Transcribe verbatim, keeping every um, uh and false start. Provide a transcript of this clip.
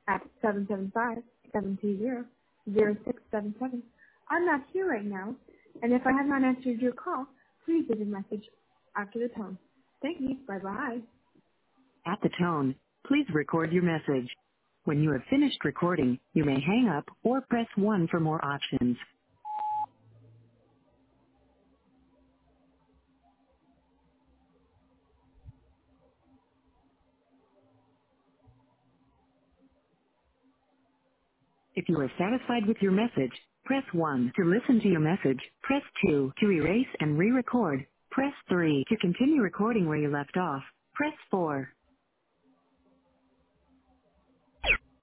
at seven seven five, seven two zero, zero six seven seven. I'm not here right now, and if I have not answered your call, please leave a message after the tone. Thank you. Bye-bye. At the tone, please record your message. When you have finished recording, you may hang up or press one for more options. If you are satisfied with your message, press one. To listen to your message, press two. To erase and re-record, press three. To continue recording where you left off, press four.